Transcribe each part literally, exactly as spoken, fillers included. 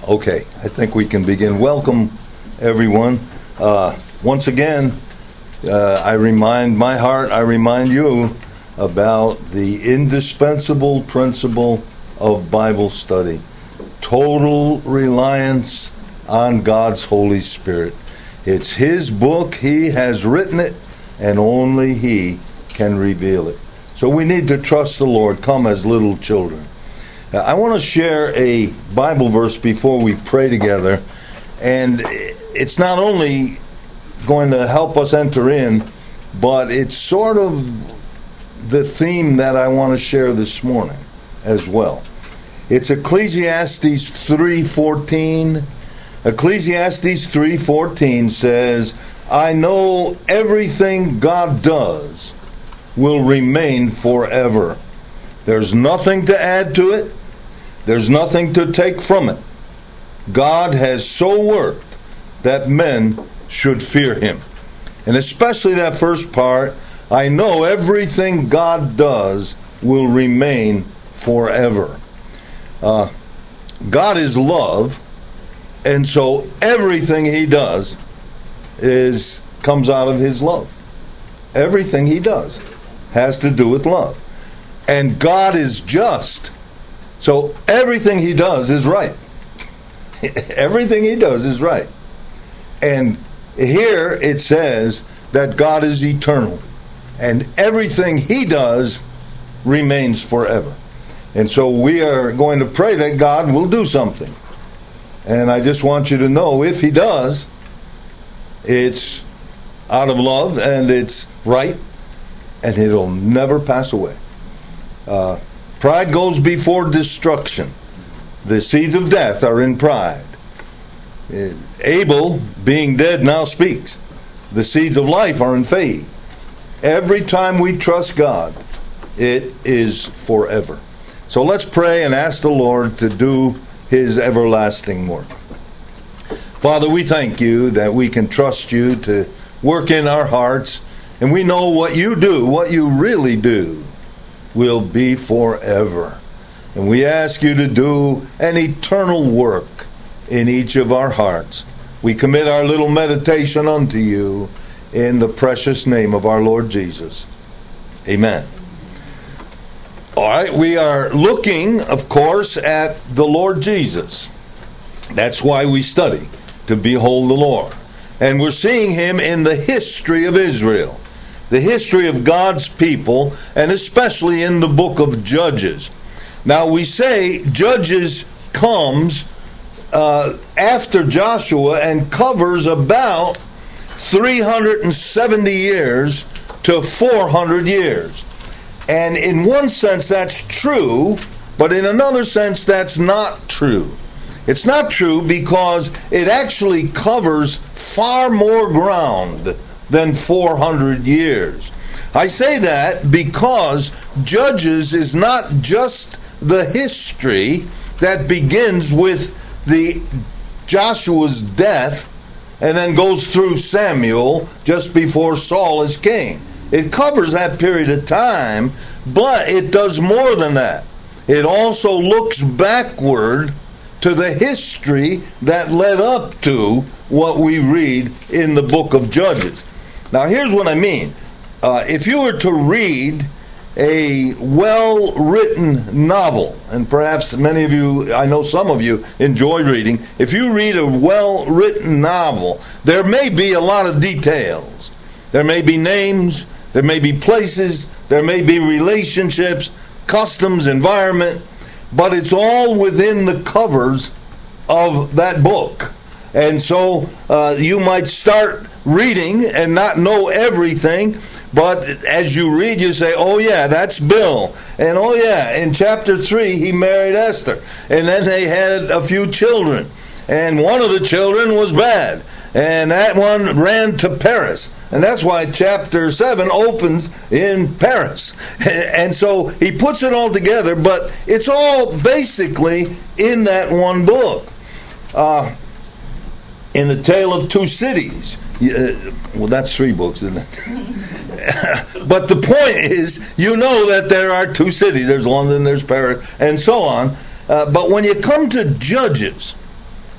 Okay, I think we can begin. Welcome, everyone. Uh, once again, uh, I remind my heart, I remind you about the indispensable principle of Bible study. Total reliance on God's Holy Spirit. It's His book. He has written it, and only He can reveal it. So we need to trust the Lord. Come as little children. I want to share a Bible verse before we pray together, and it's not only going to help us enter in, but it's sort of the theme that I want to share this morning as well. It's Ecclesiastes three fourteen. Ecclesiastes three fourteen says, "I know everything God does will remain forever. There's nothing to add to it. There's nothing to take from it. God has so worked that men should fear Him." And especially that first part, I know everything God does will remain forever. Uh, God is love, and so everything He does is comes out of His love. Everything He does has to do with love. And God is just. So everything He does is right. Everything He does is right. And here it says that God is eternal. And everything He does remains forever. And so we are going to pray that God will do something. And I just want you to know, if He does, it's out of love and it's right. And it'll never pass away. Uh, pride goes before destruction. The seeds of death are in pride. Uh, Abel, being dead, now speaks. The seeds of life are in faith. Every time we trust God, it is forever. So let's pray and ask the Lord to do His everlasting work. Father, we thank You that we can trust You to work in our hearts. And we know what You do, what You really do, will be forever. And we ask You to do an eternal work in each of our hearts. We commit our little meditation unto You in the precious name of our Lord Jesus. Amen. All right, we are looking, of course, at the Lord Jesus. That's why we study, to behold the Lord. And we're seeing Him in the history of Israel. The history of God's people, and especially in the book of Judges. Now we say Judges comes uh, after Joshua and covers about three hundred seventy years to four hundred years. And in one sense that's true, but in another sense that's not true. It's not true because it actually covers far more ground than four hundred years. I say that because Judges is not just the history that begins with the Joshua's death and then goes through Samuel just before Saul is king. It covers that period of time, but it does more than that. It also looks backward to the history that led up to what we read in the book of Judges. Now, here's what I mean. Uh, if you were to read a well-written novel, and perhaps many of you, I know some of you, enjoy reading. If you read a well-written novel, there may be a lot of details. There may be names, there may be places, there may be relationships, customs, environment, but it's all within the covers of that book. And so uh, you might start reading and not know everything, but as you read, you say, oh yeah, that's Bill. And oh yeah, in chapter three, he married Esther. And then they had a few children. And one of the children was bad. And that one ran to Paris. And that's why chapter seven opens in Paris. And so he puts it all together, but it's all basically in that one book. Uh, in The Tale of Two Cities. Uh, well, that's three books, isn't it? But the point is, you know that there are two cities. There's London, there's Paris, and so on. Uh, but when you come to Judges,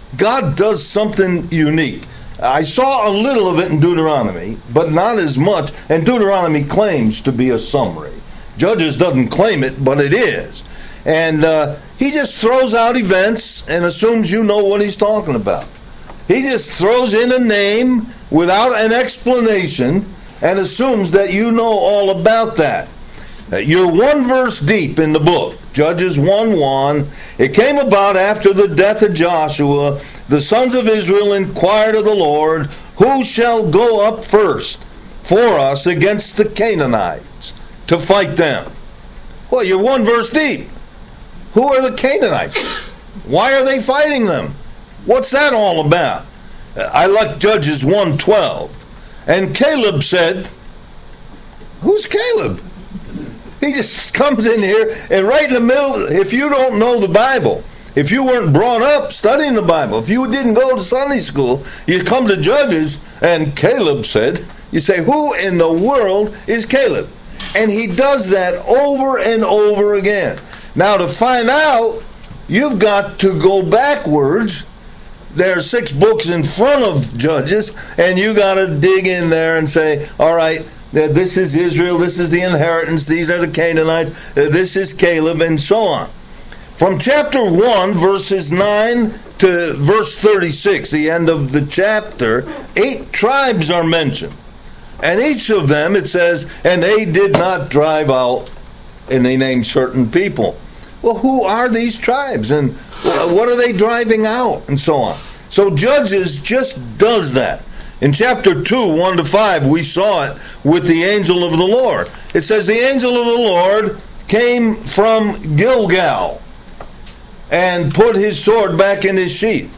God does something unique. I saw a little of it in Deuteronomy, but not as much. And Deuteronomy claims to be a summary. Judges doesn't claim it, but it is. And uh, he just throws out events and assumes you know what he's talking about. He just throws in a name without an explanation and assumes that you know all about that. You're one verse deep in the book, Judges one one. It came about after the death of Joshua, the sons of Israel inquired of the Lord, who shall go up first for us against the Canaanites to fight them? Well, you're one verse deep. Who are the Canaanites? Why are they fighting them? What's that all about? I like Judges one twelve. And Caleb said, who's Caleb? He just comes in here and right in the middle, if you don't know the Bible, if you weren't brought up studying the Bible, if you didn't go to Sunday school, you come to Judges and Caleb said, you say, who in the world is Caleb? And he does that over and over again. Now to find out, you've got to go backwards. There are six books in front of Judges, and you got to dig in there and say, all right, this is Israel, this is the inheritance, these are the Canaanites, this is Caleb, and so on. From chapter one, verses nine to verse thirty-six, the end of the chapter, eight tribes are mentioned. And each of them, it says, and they did not drive out, and they named certain people. Well, who are these tribes? And what are they driving out? And so on. So Judges just does that. In chapter two, one to five, we saw it with the angel of the Lord. It says, the angel of the Lord came from Gilgal and put his sword back in his sheath.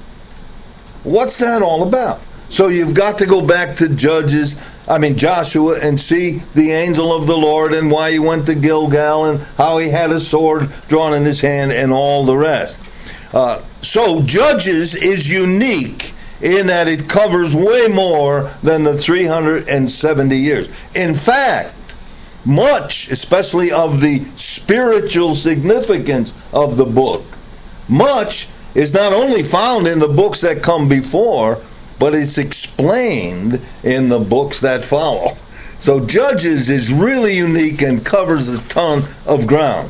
What's that all about? So you've got to go back to Judges, I mean Joshua, and see the angel of the Lord and why he went to Gilgal and how he had a sword drawn in his hand and all the rest. Uh, so Judges is unique in that it covers way more than the three hundred seventy years. In fact, much, especially of the spiritual significance of the book, much is not only found in the books that come before, but it's explained in the books that follow. So Judges is really unique and covers a ton of ground.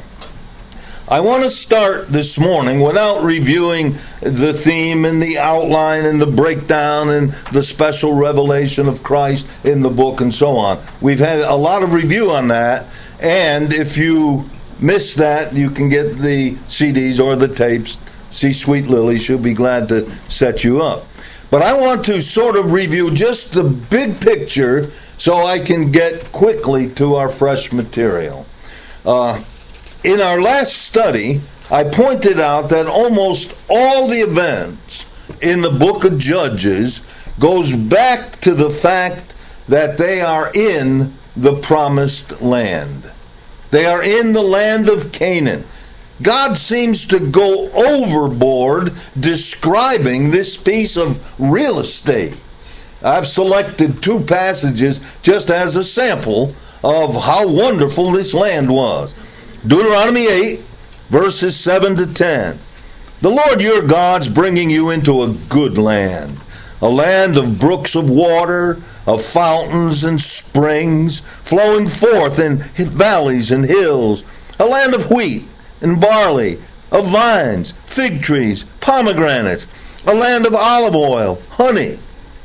I want to start this morning without reviewing the theme and the outline and the breakdown and the special revelation of Christ in the book and so on. We've had a lot of review on that, and if you miss that, you can get the C Ds or the tapes. See Sweet Lily, she'll be glad to set you up. But I want to sort of review just the big picture so I can get quickly to our fresh material. Uh, in our last study, I pointed out that almost all the events in the book of Judges goes back to the fact that they are in the promised land. They are in the land of Canaan. God seems to go overboard describing this piece of real estate. I've selected two passages just as a sample of how wonderful this land was. Deuteronomy eight, verses seven to ten. The Lord your God's bringing you into a good land, a land of brooks of water, of fountains and springs, flowing forth in valleys and hills, a land of wheat and barley, of vines, fig trees, pomegranates, a land of olive oil, honey,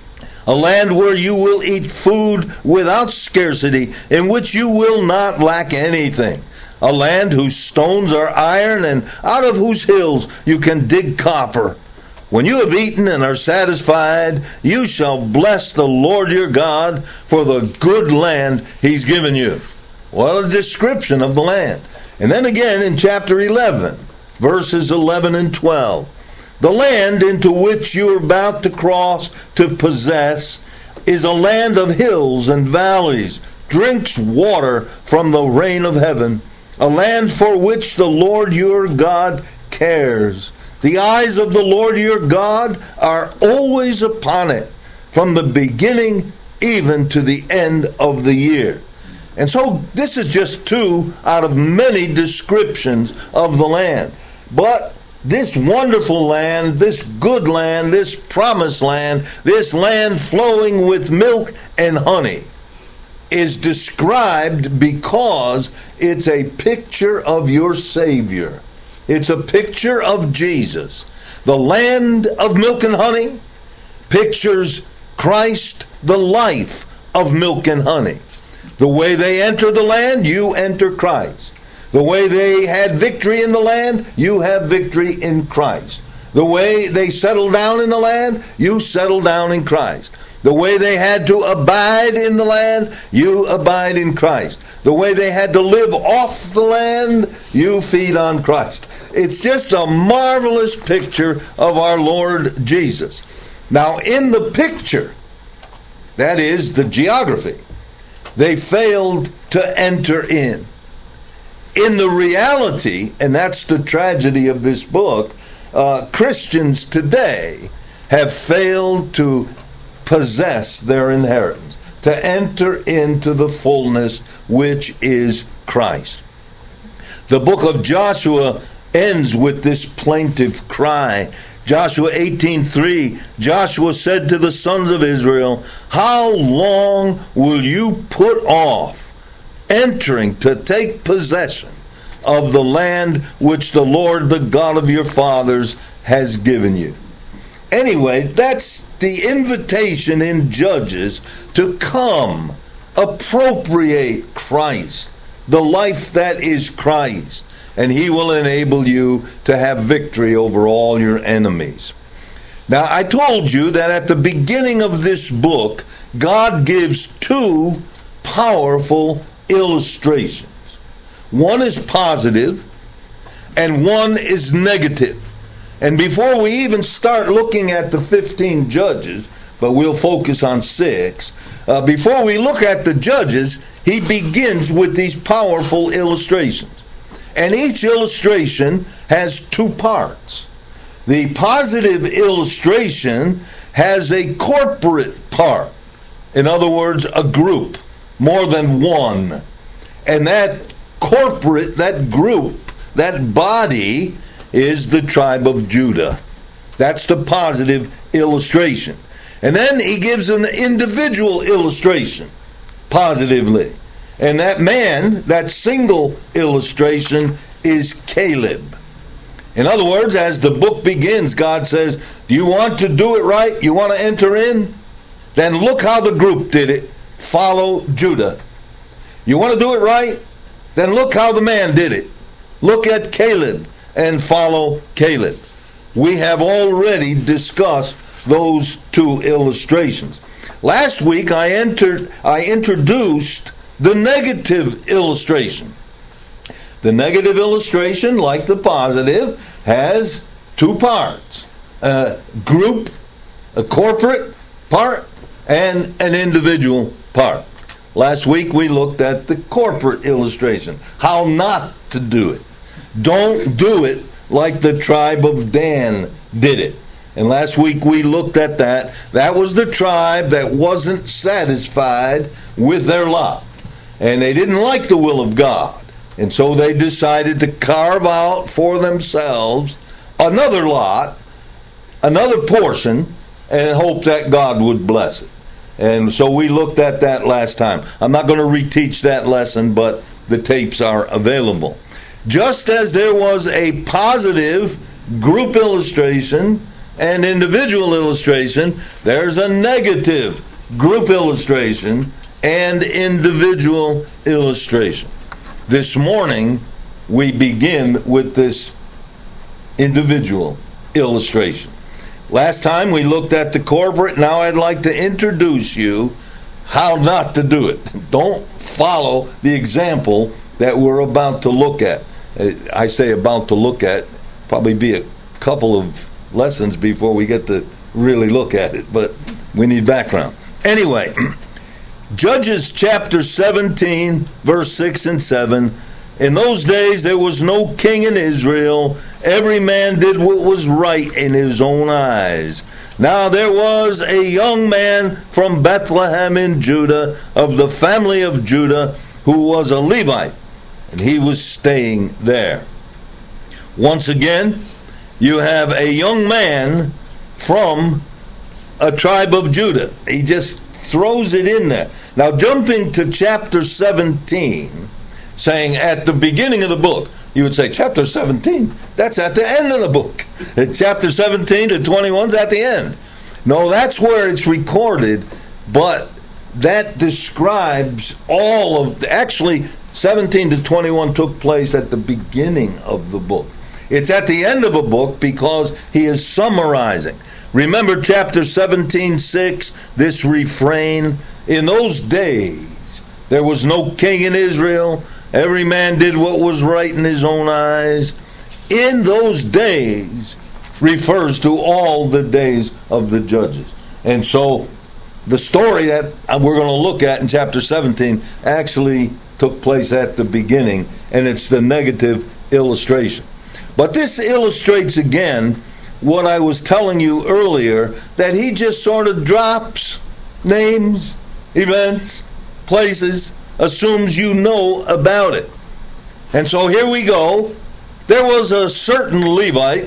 a land where you will eat food without scarcity, in which you will not lack anything, a land whose stones are iron, and out of whose hills you can dig copper. When you have eaten and are satisfied, you shall bless the Lord your God for the good land he's given you. What a description of the land. And then again in chapter eleven, verses eleven and twelve. The land into which you are about to cross to possess is a land of hills and valleys, drinks water from the rain of heaven, a land for which the Lord your God cares. The eyes of the Lord your God are always upon it, from the beginning even to the end of the year. And so this is just two out of many descriptions of the land. But this wonderful land, this good land, this promised land, this land flowing with milk and honey, is described because it's a picture of your Savior. It's a picture of Jesus. The land of milk and honey pictures Christ, the life of milk and honey. The way they enter the land, you enter Christ. The way they had victory in the land, you have victory in Christ. The way they settled down in the land, you settle down in Christ. The way they had to abide in the land, you abide in Christ. The way they had to live off the land, you feed on Christ. It's just a marvelous picture of our Lord Jesus. Now, in the picture, that is the geography, they failed to enter in. In the reality, and that's the tragedy of this book, uh, Christians today have failed to possess their inheritance, to enter into the fullness which is Christ. The book of Joshua ends with this plaintive cry. Joshua eighteen three, Joshua said to the sons of Israel, "How long will you put off entering to take possession of the land which the Lord, the God of your fathers, has given you?" Anyway, that's the invitation in Judges to come, appropriate Christ, the life that is Christ, and he will enable you to have victory over all your enemies. Now, I told you that at the beginning of this book, God gives two powerful illustrations. One is positive and one is negative. And before we even start looking at the fifteen judges, but we'll focus on six, uh, before we look at the judges, he begins with these powerful illustrations. And each illustration has two parts. The positive illustration has a corporate part. In other words, a group, more than one. And that corporate, that group, that body is the tribe of Judah. That's the positive illustration. And then he gives an individual illustration, positively. And that man, that single illustration, is Caleb. In other words, as the book begins, God says, do you want to do it right? You want to enter in? Then look how the group did it. Follow Judah. You want to do it right? Then look how the man did it. Look at Caleb and follow Caleb. We have already discussed those two illustrations. Last week I entered I introduced the negative illustration. The negative illustration, like the positive, has two parts. A group, a corporate part, and an individual part. Last week we looked at the corporate illustration, how not to do it. Don't do it like the tribe of Dan did it. And last week we looked at that. That was the tribe that wasn't satisfied with their lot. And they didn't like the will of God. And so they decided to carve out for themselves another lot, another portion, and hope that God would bless it. And so we looked at that last time. I'm not going to reteach that lesson, but the tapes are available. Just as there was a positive group illustration and individual illustration, there's a negative group illustration and individual illustration. This morning, we begin with this individual illustration. Last time we looked at the corporate. Now I'd like to introduce you how not to do it. Don't follow the example that we're about to look at. I say about to look at, probably be a couple of lessons before we get to really look at it, but we need background. Anyway, Judges chapter seventeen, verse six and seven. In those days there was no king in Israel. Every man did what was right in his own eyes. Now there was a young man from Bethlehem in Judah, of the family of Judah, who was a Levite, and he was staying there. Once again, you have a young man from a tribe of Judah. He just throws it in there. Now, jumping to chapter seventeen, saying at the beginning of the book, you would say, chapter seventeen, that's at the end of the book. Chapter seventeen to twenty-one is at the end. No, that's where it's recorded, but that describes all of, the, actually, seventeen to twenty-one took place at the beginning of the book. It's at the end of a book because he is summarizing. Remember chapter seventeen six, this refrain, in those days there was no king in Israel, every man did what was right in his own eyes. In those days refers to all the days of the judges. And so the story that we're going to look at in chapter seventeen actually took place at the beginning, and it's the negative illustration. But this illustrates again what I was telling you earlier, that he just sort of drops names, events, places, assumes you know about it. And so here we go. There was a certain Levite.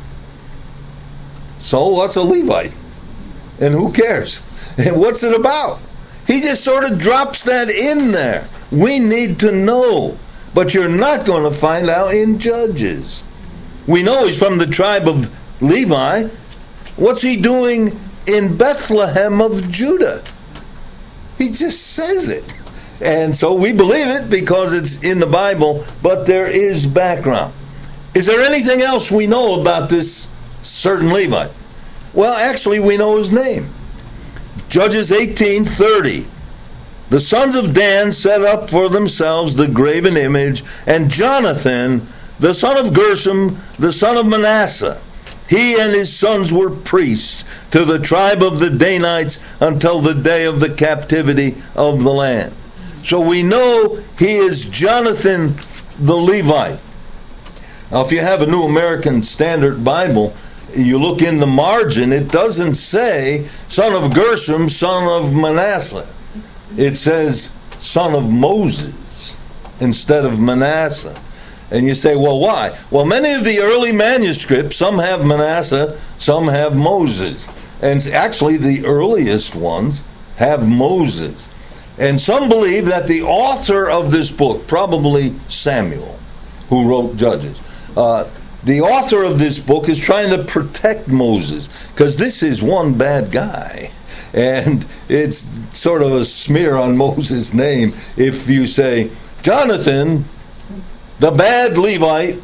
So what's a Levite? And who cares? And what's it about? He just sort of drops that in there. We need to know. But you're not going to find out in Judges. We know he's from the tribe of Levi. What's he doing in Bethlehem of Judah? He just says it. And so we believe it because it's in the Bible, but there is background. Is there anything else we know about this certain Levite? Well, actually, we know his name. Judges eighteen thirty. The sons of Dan set up for themselves the graven image, and Jonathan, the son of Gershom, the son of Manasseh, he and his sons were priests to the tribe of the Danites until the day of the captivity of the land. So we know he is Jonathan the Levite. Now, if you have a New American Standard Bible, you look in the margin, it doesn't say son of Gershom, son of Manasseh. It says son of Moses instead of Manasseh. And you say, well, why? Well, many of the early manuscripts, some have Manasseh, some have Moses. And actually, the earliest ones have Moses. And some believe that the author of this book, probably Samuel, who wrote Judges, uh, the author of this book is trying to protect Moses, because this is one bad guy. And it's sort of a smear on Moses' name if you say, Jonathan, the bad Levite,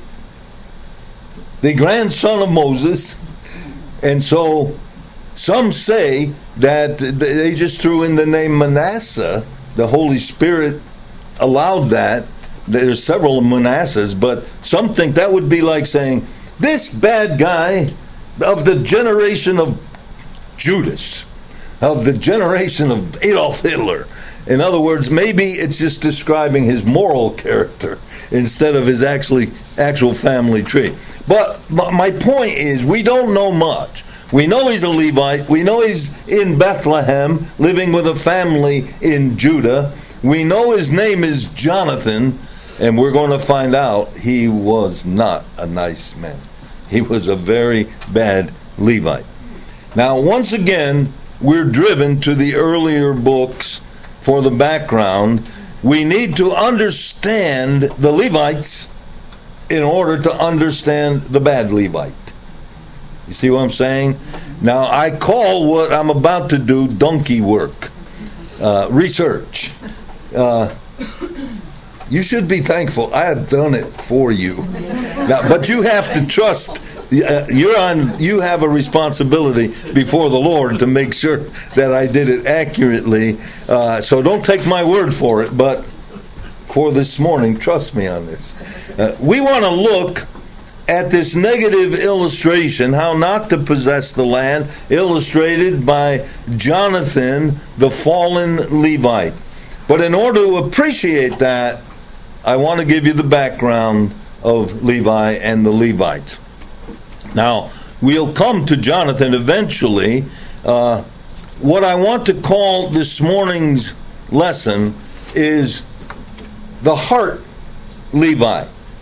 the grandson of Moses. And so some say that they just threw in the name Manasseh. The Holy Spirit allowed that. There's several Manassehs, but some think that would be like saying, this bad guy of the generation of Judas, of the generation of Adolf Hitler. In other words, maybe it's just describing his moral character instead of his actually actual family tree. But my point is, we don't know much. We know he's a Levite. We know he's in Bethlehem, living with a family in Judah. We know his name is Jonathan, and we're going to find out he was not a nice man. He was a very bad Levite. Now, once again, we're driven to the earlier books for the background. We need to understand the Levites in order to understand the bad Levite. You see what I'm saying? Now, I call what I'm about to do donkey work, uh, research. Uh, you should be thankful. I have done it for you. Now, but you have to trust. Uh, you're on. You have a responsibility before the Lord to make sure that I did it accurately. Uh, so don't take my word for it. But for this morning, trust me on this. Uh, we want to look at this negative illustration, how not to possess the land, illustrated by Jonathan, the fallen Levite. But in order to appreciate that, I want to give you the background of Levi and the Levites. Now, we'll come to Jonathan eventually. Uh, what I want to call this morning's lesson is the heart Levi.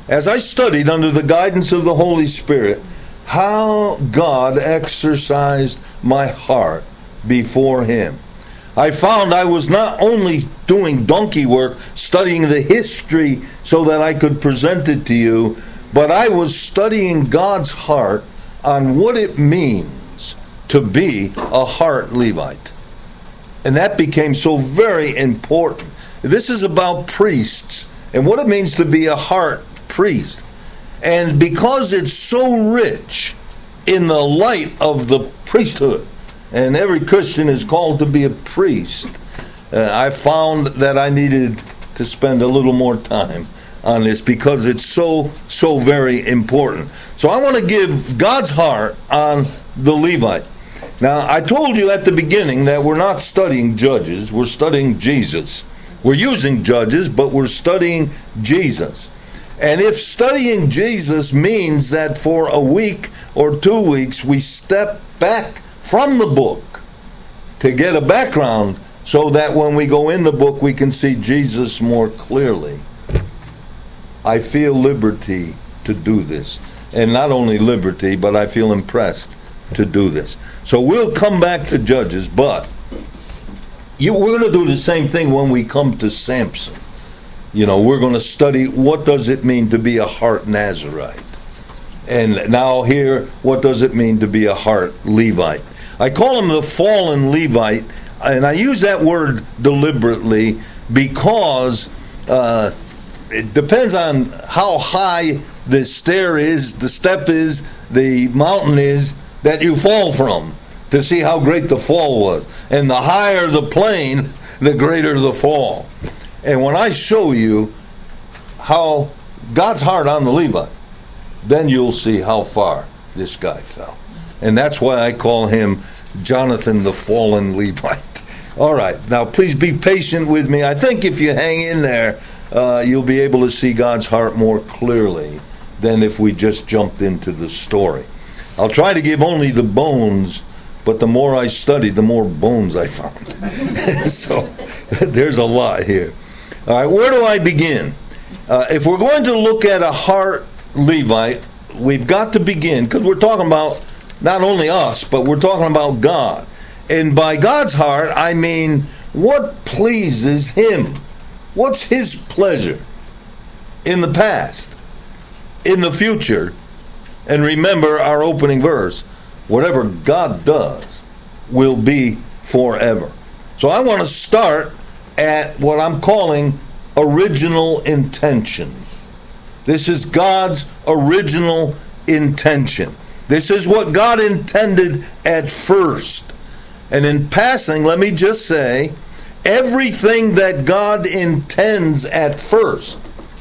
as I studied under the guidance of the Holy Spirit, how God exercised my heart before Him, I found I was not only doing donkey work, studying the history so that I could present it to you, but I was studying God's heart on what it means to be a heart Levite. And that became so very important. This is about priests and what it means to be a heart priest. And because it's so rich in the light of the priesthood, and every Christian is called to be a priest, uh, I found that I needed to spend a little more time on this because it's so, so very important. So I want to give God's heart on the Levite. Now, I told you at the beginning that we're not studying Judges, we're studying Jesus. We're using Judges, but we're studying Jesus. And if studying Jesus means that for a week or two weeks we step back from the book to get a background so that when we go in the book we can see Jesus more clearly, I feel liberty to do this. And not only liberty, but I feel impressed to do this. So we'll come back to Judges, but you, we're going to do the same thing when we come to Samson. You know, we're going to study what does it mean to be a heart Nazarite. And now here, what does it mean to be a heart Levite? I call him the fallen Levite, and I use that word deliberately because uh, it depends on how high the stair is, the step is, the mountain is that you fall from to see how great the fall was. And the higher the plane, the greater the fall. And when I show you how God's heart on the Levite, then you'll see how far this guy fell. And that's why I call him Jonathan the fallen Levite. All right, now please be patient with me. I think if you hang in there, uh, you'll be able to see God's heart more clearly than if we just jumped into the story. I'll try to give only the bones, but the more I studied, the more bones I found. So there's a lot here. All right, where do I begin? Uh, if we're going to look at a heart Levite, we've got to begin, because we're talking about not only us, but we're talking about God. And by God's heart, I mean what pleases Him. What's His pleasure in the past, in the future, and remember our opening verse, whatever God does will be forever. So I want to start at what I'm calling original intention. This is God's original intention. This is what God intended at first. And in passing, let me just say, everything that God intends at first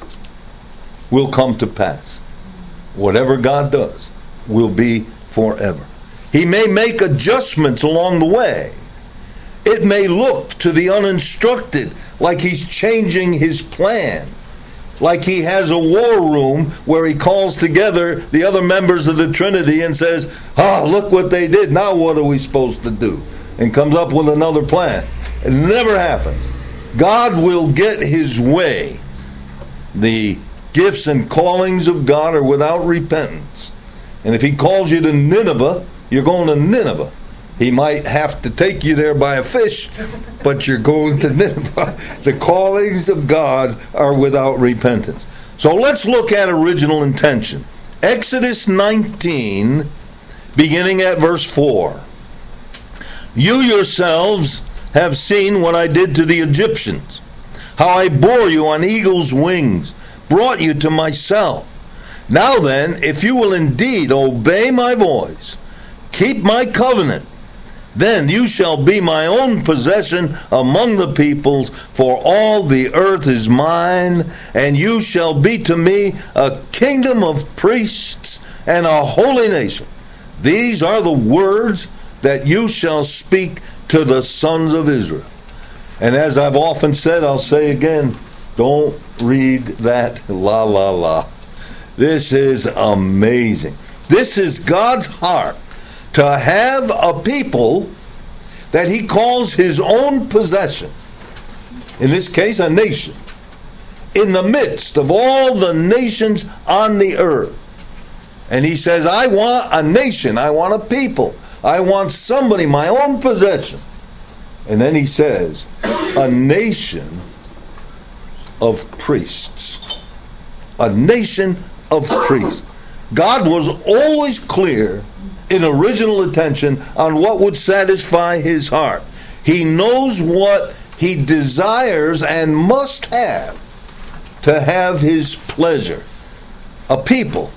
will come to pass. Whatever God does will be forever. He may make adjustments along the way. It may look to the uninstructed like He's changing His plan. Like He has a war room where He calls together the other members of the Trinity and says, ah, look what they did. Now what are we supposed to do? And comes up with another plan. It never happens. God will get His way. The gifts and callings of God are without repentance. And if He calls you to Nineveh, you're going to Nineveh. He might have to take you there by a fish, but you're going to Nineveh. The callings of God are without repentance. So let's look at original intention. Exodus nineteen, beginning at verse four. You yourselves have seen what I did to the Egyptians, how I bore you on eagle's wings, brought you to myself. Now then, if you will indeed obey my voice, keep my covenant, then you shall be my own possession among the peoples, for all the earth is mine, and you shall be to me a kingdom of priests and a holy nation. These are the words that you shall speak to the sons of Israel. And as I've often said, I'll say again, don't read that la la la. This is amazing. This is God's heart, to have a people that He calls His own possession, in this case a nation, in the midst of all the nations on the earth. And he says, I want a nation, I want a people, I want somebody, my own possession. And then he says, a nation of priests. A nation of priests. God was always clear in original intention on what would satisfy his heart. He knows what he desires and must have to have his pleasure. A people,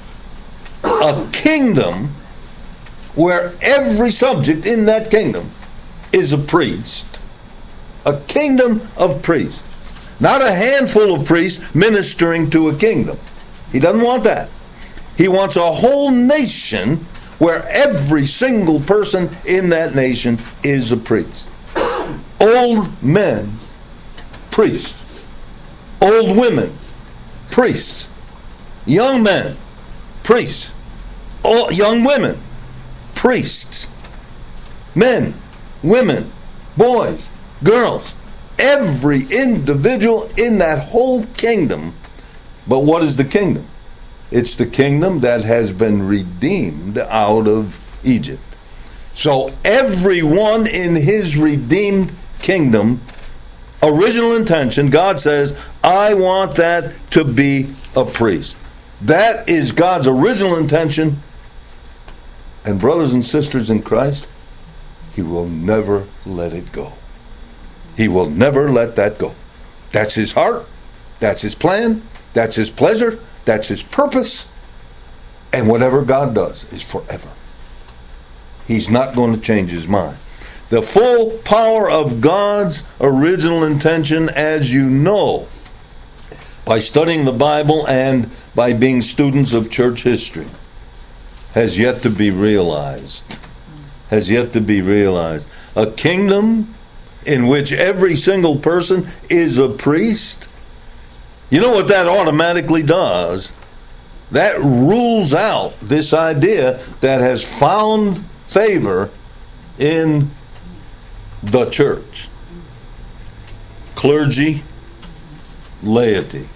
a kingdom where every subject in that kingdom is a priest. A kingdom of priests. Not a handful of priests ministering to a kingdom. He doesn't want that. He wants a whole nation where every single person in that nation is a priest. Old men, priests. Old women, priests. Young men, priests. All, young women, priests. Men, women, boys, girls. Every individual in that whole kingdom. But what is the kingdom? It's the kingdom that has been redeemed out of Egypt. So everyone in his redeemed kingdom, original intention, God says, I want that to be a priest. That is God's original intention. And brothers and sisters in Christ, he will never let it go. He will never let that go. That's his heart. That's his plan. That's his pleasure. That's his purpose. And whatever God does is forever. He's not going to change his mind. The full power of God's original intention, as you know, by studying the Bible and by being students of church history, has yet to be realized. Has yet to be realized. A kingdom in which every single person is a priest. You know what that automatically does? That rules out this idea that has found favor in the church. Clergy, laity.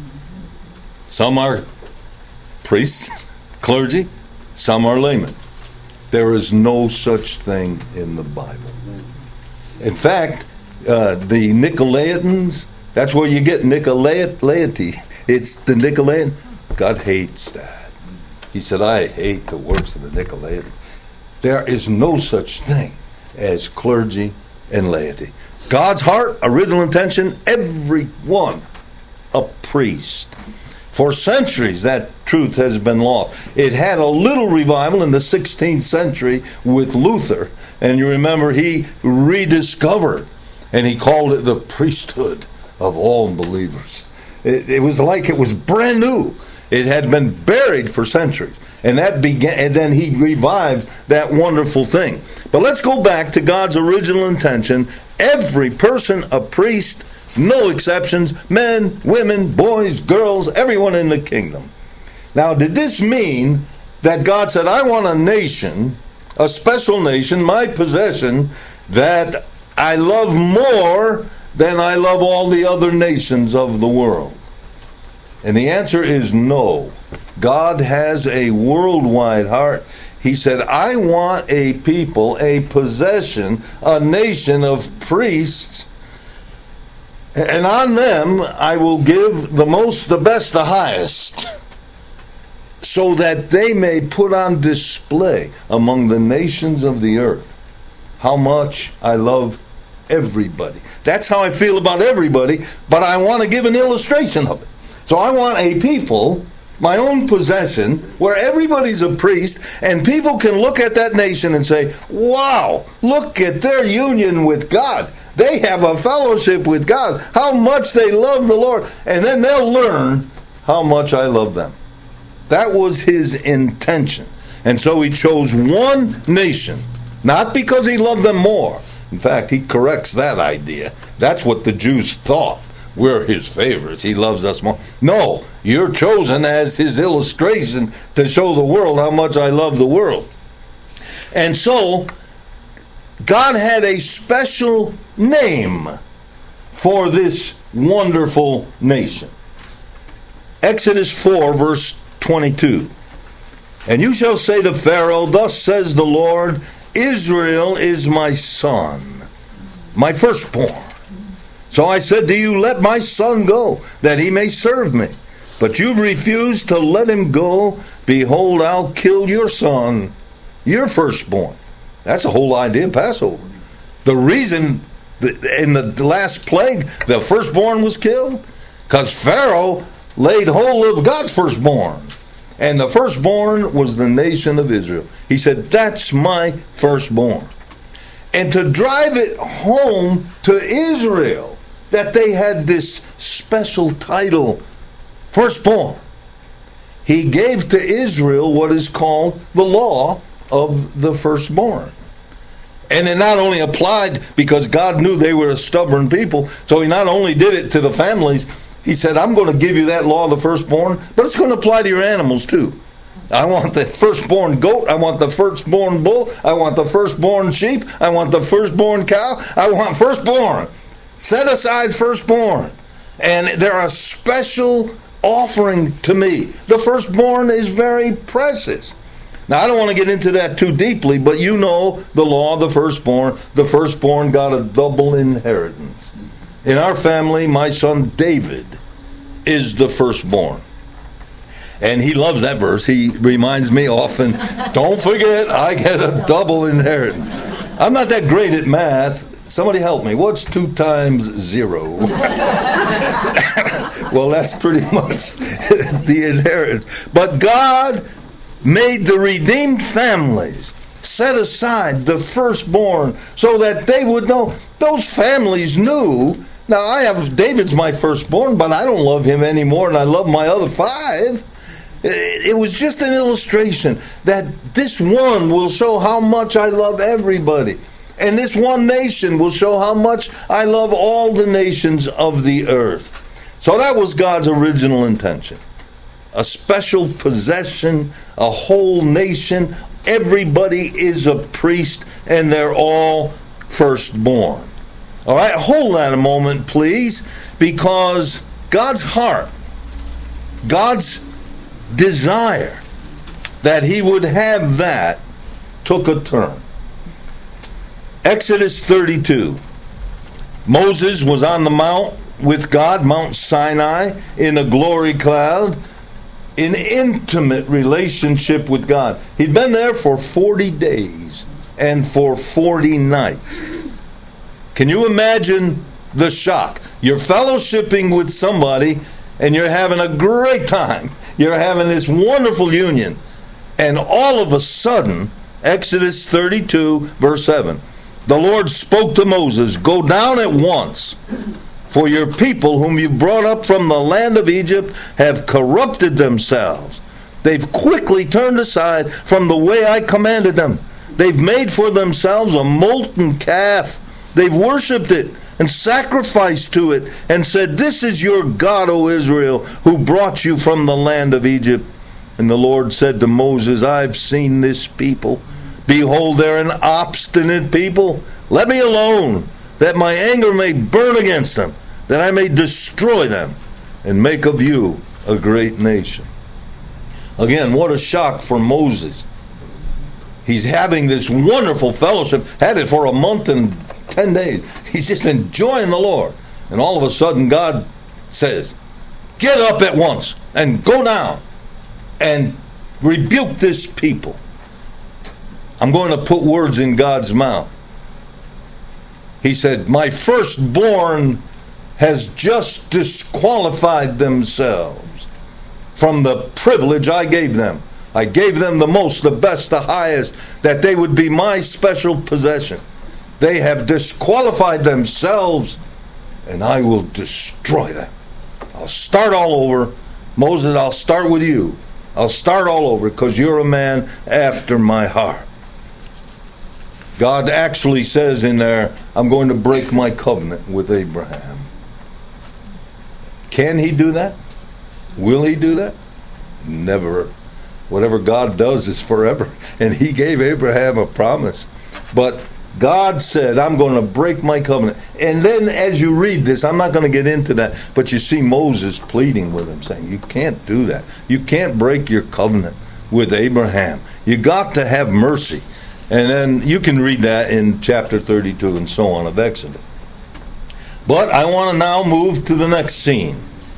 Some are priests, clergy, some are laymen. There is no such thing in the Bible. In fact, uh, the Nicolaitans, that's where you get Nicolait laity. It's the Nicolaitan. God hates that. He said, I hate the works of the Nicolaitans. There is no such thing as clergy and laity. God's heart, original intention, everyone a priest. For centuries, that truth has been lost. It had a little revival in the sixteenth century with Luther. And you remember he rediscovered, and he called it the priesthood of all believers. It, it was like it was brand new. It had been buried for centuries. And that began, and then he revived that wonderful thing. But let's go back to God's original intention. Every person a priest. No exceptions, men, women, boys, girls, everyone in the kingdom. Now, did this mean that God said, I want a nation, a special nation, my possession, that I love more than I love all the other nations of the world? And the answer is no. God has a worldwide heart. He said, I want a people, a possession, a nation of priests. And on them I will give the most, the best, the highest, so that they may put on display among the nations of the earth how much I love everybody. That's how I feel about everybody, but I want to give an illustration of it. So I want a people, my own possession, where everybody's a priest, and people can look at that nation and say, wow, look at their union with God. They have a fellowship with God. How much they love the Lord. And then they'll learn how much I love them. That was his intention. And so he chose one nation, not because he loved them more. In fact, he corrects that idea. That's what the Jews thought. We're his favorites. He loves us more. No, you're chosen as his illustration to show the world how much I love the world. And so, God had a special name for this wonderful nation. Exodus four, verse twenty-two. And you shall say to Pharaoh, thus says the Lord, Israel is my son, my firstborn. So I said to you, let my son go, that he may serve me. But you refused to let him go. Behold, I'll kill your son, your firstborn. That's the whole idea of Passover. The reason in the last plague the firstborn was killed, because Pharaoh laid hold of God's firstborn. And the firstborn was the nation of Israel. He said, that's my firstborn. And to drive it home to Israel, that they had this special title, firstborn, he gave to Israel what is called the law of the firstborn. And it not only applied because God knew they were a stubborn people, so he not only did it to the families, he said, I'm going to give you that law of the firstborn, but it's going to apply to your animals too. I want the firstborn goat. I want the firstborn bull. I want the firstborn sheep. I want the firstborn cow. I want firstborn. Set aside firstborn. And they're a special offering to me. The firstborn is very precious. Now, I don't want to get into that too deeply, but you know the law of the firstborn. The firstborn got a double inheritance. In our family, my son David is the firstborn. And he loves that verse. He reminds me often, don't forget, I get a double inheritance. I'm not that great at math. Somebody help me. What's two times zero? Well, that's pretty much the inheritance. But God made the redeemed families set aside the firstborn so that they would know. Those families knew. Now, I have, David's my firstborn, but I don't love him any more than I love my other five. It was just an illustration that this one will show how much I love everybody. And this one nation will show how much I love all the nations of the earth. So that was God's original intention. A special possession, a whole nation. Everybody is a priest, and they're all firstborn. All right, hold that a moment, please, because God's heart, God's desire that he would have that took a turn. Exodus thirty-two. Moses was on the mount with God, Mount Sinai, in a glory cloud, in intimate relationship with God. He'd been there for forty days and for forty nights. Can you imagine the shock? You're fellowshipping with somebody and you're having a great time. You're having this wonderful union. And all of a sudden, Exodus thirty-two, verse seven, the Lord spoke to Moses, go down at once, for your people whom you brought up from the land of Egypt have corrupted themselves. They've quickly turned aside from the way I commanded them. They've made for themselves a molten calf. They've worshipped it and sacrificed to it and said, this is your God, O Israel, who brought you from the land of Egypt. And the Lord said to Moses, I've seen this people. Behold, they're an obstinate people. Let me alone, that my anger may burn against them, that I may destroy them and make of you a great nation. Again, what a shock for Moses. He's having this wonderful fellowship, had it for a month and ten days. He's just enjoying the Lord. And all of a sudden God says, get up at once and go down and rebuke this people. I'm going to put words in God's mouth. He said, my firstborn has just disqualified themselves from the privilege I gave them. I gave them the most, the best, the highest, that they would be my special possession. They have disqualified themselves, and I will destroy them. I'll start all over. Moses, I'll start with you. I'll start all over because you're a man after my heart. God actually says in there, I'm going to break my covenant with Abraham. Can he do that? Will he do that? Never. Whatever God does is forever. And he gave Abraham a promise. But God said, I'm going to break my covenant. And then as you read this, I'm not going to get into that, but you see Moses pleading with him, saying, you can't do that. You can't break your covenant with Abraham. You got to have mercy. And then you can read that in chapter thirty-two and so on of Exodus. But I want to now move to the next scene.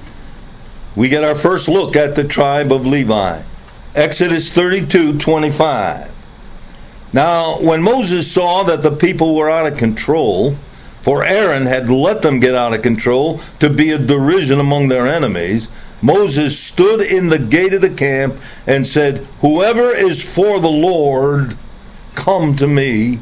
We get our first look at the tribe of Levi. Exodus thirty-two twenty-five. Now, when Moses saw that the people were out of control, for Aaron had let them get out of control to be a derision among their enemies, Moses stood in the gate of the camp and said, whoever is for the Lord, come to me.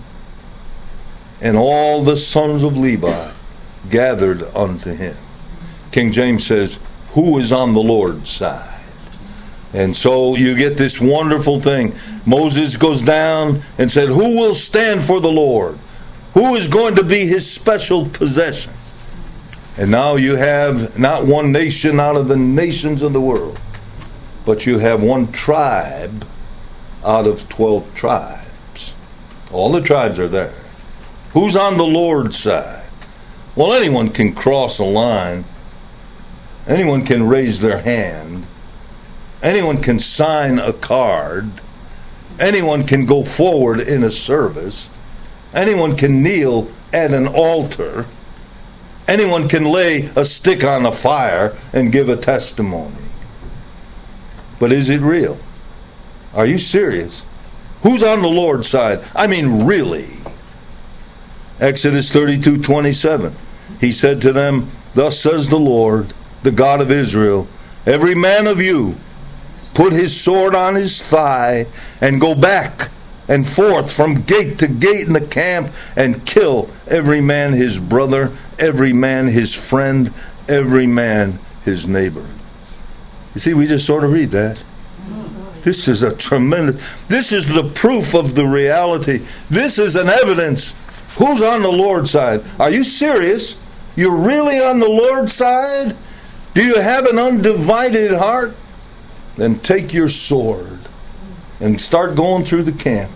And all the sons of Levi gathered unto him. King James says, who is on the Lord's side? And so you get this wonderful thing. Moses goes down and said, who will stand for the Lord? Who is going to be his special possession? And now you have not one nation out of the nations of the world, but you have one tribe out of twelve tribes. All the tribes are there. Who's on the Lord's side? Well, anyone can cross a line. Anyone can raise their hand. Anyone can sign a card. Anyone can go forward in a service. Anyone can kneel at an altar. Anyone can lay a stick on a fire and give a testimony. But is it real? Are you serious? Who's on the Lord's side? I mean, really? Exodus thirty-two twenty-seven. He said to them, thus says the Lord, the God of Israel, every man of you put his sword on his thigh and go back and forth from gate to gate in the camp and kill every man his brother, every man his friend, every man his neighbor. You see, we just sort of read that. This is a tremendous, this is the proof of the reality. This is an evidence. Who's on the Lord's side? Are you serious? You're really on the Lord's side? Do you have an undivided heart? Then take your sword and start going through the camp.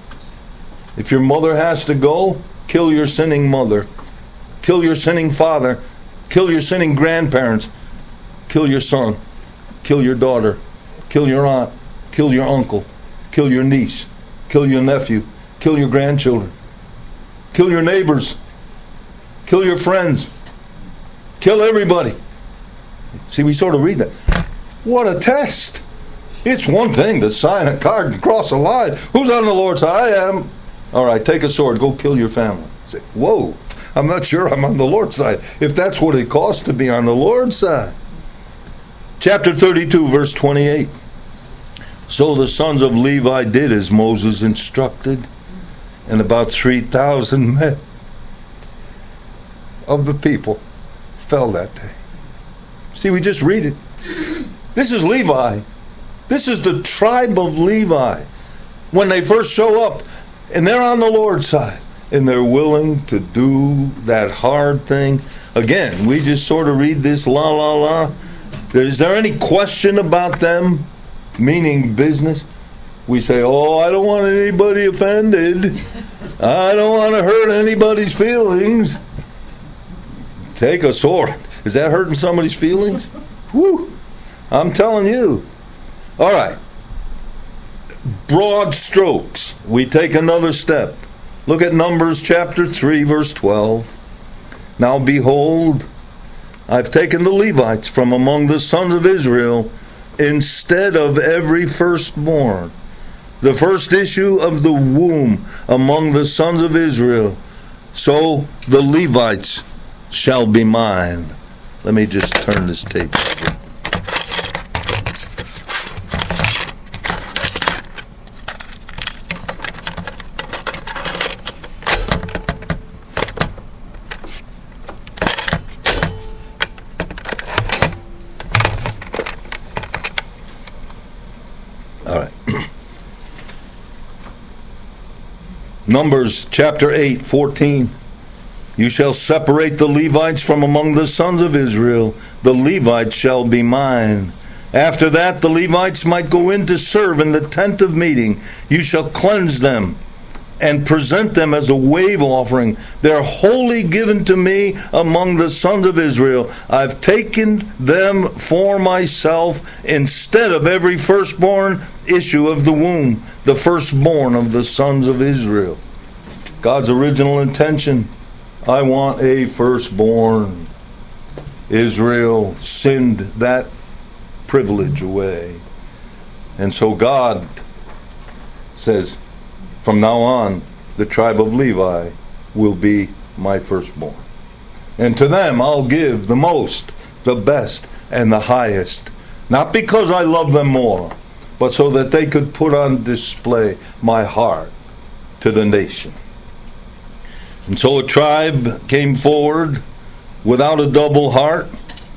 If your mother has to go, kill your sinning mother. Kill your sinning father. Kill your sinning grandparents. Kill your son. Kill your daughter. Kill your aunt. Kill your uncle. Kill your niece. Kill your nephew. Kill your grandchildren. Kill your neighbors. Kill your friends. Kill everybody. See, we sort of read that. What a test. It's one thing to sign a card and cross a line. Who's on the Lord's side? I am. All right, take a sword. Go kill your family. Say, whoa, I'm not sure I'm on the Lord's side. If that's what it costs to be on the Lord's side. Chapter thirty-two, verse twenty-eight. So the sons of Levi did as Moses instructed, and about three thousand men of the people fell that day. See, we just read it. This is Levi. This is the tribe of Levi. When they first show up, and they're on the Lord's side, and they're willing to do that hard thing. Again, we just sort of read this la la la. Is there any question about them meaning business? We say, oh, I don't want anybody offended. I don't want to hurt anybody's feelings. Take a sword. Is that hurting somebody's feelings? Whew. I'm telling you. All right. Broad strokes. We take another step. Look at Numbers chapter three, verse twelve. Now behold, I've taken the Levites from among the sons of Israel instead of every firstborn, the first issue of the womb among the sons of Israel. So the Levites shall be mine. Let me just turn this tape over. Numbers chapter eight, fourteen. You shall separate the Levites from among the sons of Israel. The Levites shall be mine. After that, the Levites might go in to serve in the tent of meeting. You shall cleanse them and present them as a wave offering. They're wholly given to me among the sons of Israel. I've taken them for myself instead of every firstborn issue of the womb, the firstborn of the sons of Israel. God's original intention, I want a firstborn. Israel sinned that privilege away. And so God says, from now on, the tribe of Levi will be my firstborn. And to them I'll give the most, the best, and the highest. Not because I love them more, but so that they could put on display my heart to the nation. And so a tribe came forward without a double heart.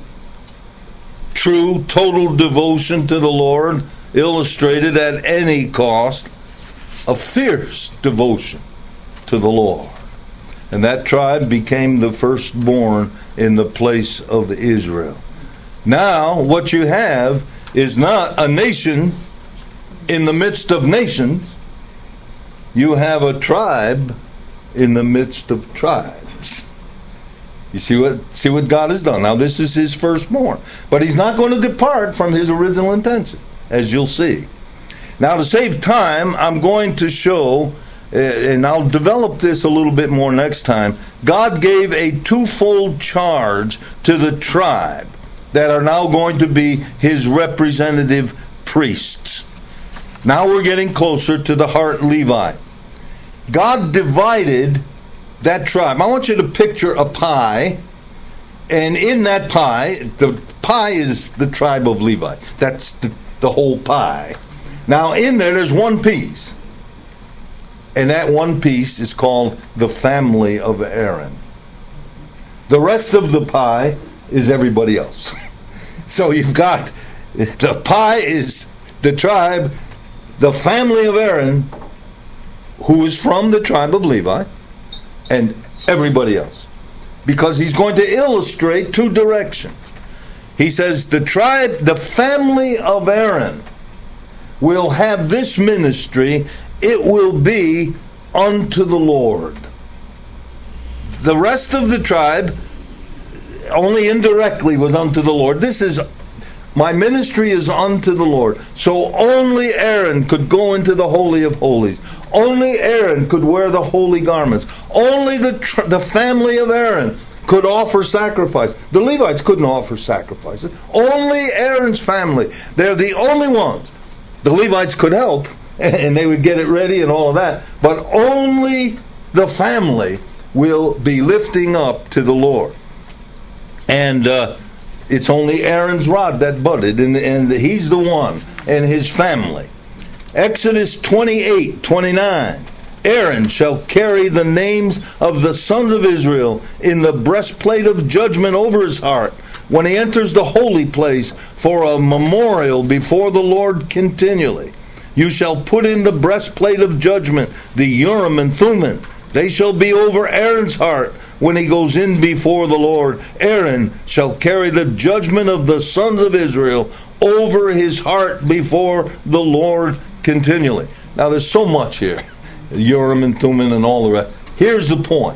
True, total devotion to the Lord, illustrated at any cost. A fierce devotion to the Lord. And that tribe became the firstborn in the place of Israel. Now, what you have is not a nation in the midst of nations. You have a tribe in the midst of tribes. You see what see what God has done. Now, this is his firstborn. But he's not going to depart from his original intention, as you'll see. Now, to save time, I'm going to show, and I'll develop this a little bit more next time, God gave a twofold charge to the tribe that are now going to be his representative priests. Now we're getting closer to the heart Levi. God divided that tribe. I want you to picture a pie, and in that pie, the pie is the tribe of Levi. That's the, the whole pie. Now, in there, there's one piece. And that one piece is called the family of Aaron. The rest of the pie is everybody else. So you've got, the pie is the tribe, the family of Aaron, who is from the tribe of Levi, and everybody else. Because he's going to illustrate two directions. He says, the tribe, the family of Aaron, will have this ministry. It will be unto the Lord. The rest of the tribe only indirectly was unto the Lord. This is, my ministry is unto the Lord. So only Aaron could go into the Holy of Holies. Only Aaron could wear the holy garments. Only the tr- the family of Aaron could offer sacrifice. The Levites couldn't offer sacrifices. Only Aaron's family. They're the only ones. The Levites could help, and they would get it ready and all of that, but only the family will be lifting up to the Lord. And uh, it's only Aaron's rod that budded, and, and he's the one, and his family. Exodus twenty-eight twenty-nine. Aaron shall carry the names of the sons of Israel in the breastplate of judgment over his heart when he enters the holy place for a memorial before the Lord continually. You shall put in the breastplate of judgment, the Urim and Thummim. They shall be over Aaron's heart when he goes in before the Lord. Aaron shall carry the judgment of the sons of Israel over his heart before the Lord continually. Now there's so much here. Urim and Thummim and all the rest. Here's the point.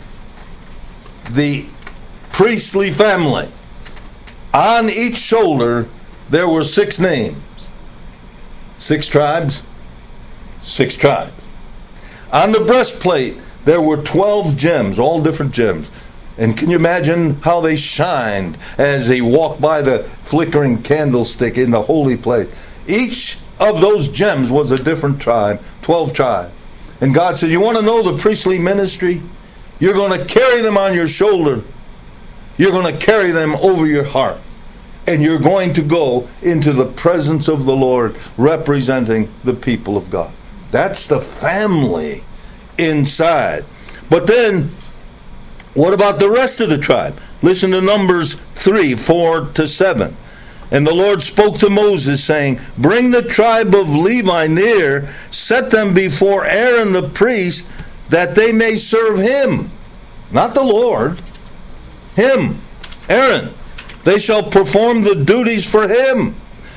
The priestly family, on each shoulder there were six names. Six tribes? Six tribes. On the breastplate there were twelve gems, all different gems. And can you imagine how they shined as they walked by the flickering candlestick in the holy place? Each of those gems was a different tribe, twelve tribes. And God said, you want to know the priestly ministry? You're going to carry them on your shoulder. You're going to carry them over your heart. And you're going to go into the presence of the Lord representing the people of God. That's the family inside. But then, what about the rest of the tribe? Listen to Numbers three, four to seven. And the Lord spoke to Moses, saying, bring the tribe of Levi near, set them before Aaron the priest, that they may serve him. Not the Lord. Him. Aaron. They shall perform the duties for him.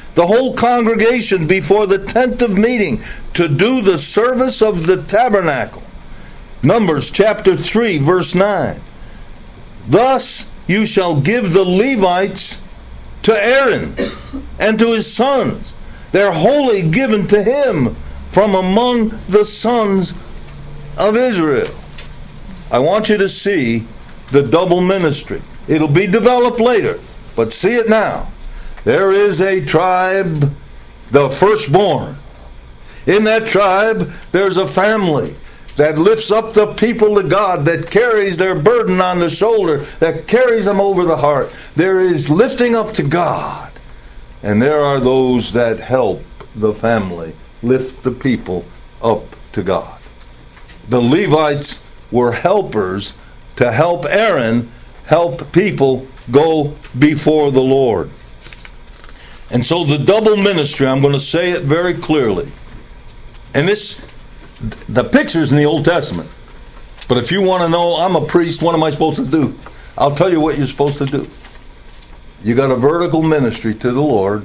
the whole congregation before the tent of meeting to do the service of the tabernacle. Numbers chapter three, verse nine. Thus you shall give the Levites to Aaron and to his sons. They're wholly given to him from among the sons of Israel. I want you to see the double ministry. It'll be developed later, but see it now. There is a tribe, the firstborn. In that tribe, there's a family that lifts up the people to God, that carries their burden on the shoulder, that carries them over the heart. There is lifting up to God. And there are those that help the family lift the people up to God. The Levites were helpers to help Aaron help people go before the Lord. And so the double ministry, I'm going to say it very clearly. And this, the picture's in the Old Testament. But if you want to know, I'm a priest, what am I supposed to do? I'll tell you what you're supposed to do. You got a vertical ministry to the Lord,